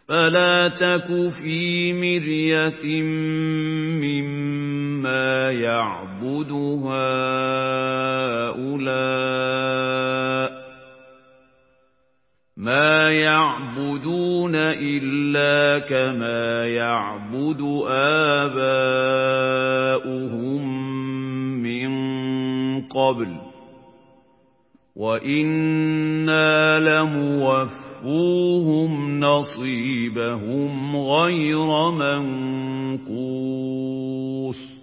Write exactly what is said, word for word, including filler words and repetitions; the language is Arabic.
فلا تك في مرية مما يعبد هؤلاء ما يعبدون إلا كما يعبد آباؤهم من قبل وإنا لموفوهم نصيبهم غير منقوص